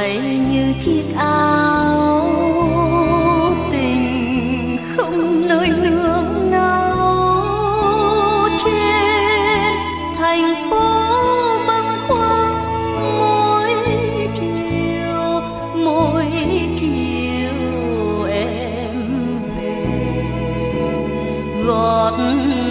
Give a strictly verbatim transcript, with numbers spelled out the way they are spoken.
gầy như chiếc áo tình không nơi nương náu trên thành phố bâng khuâng mỗi chiều mỗi chiều em về gót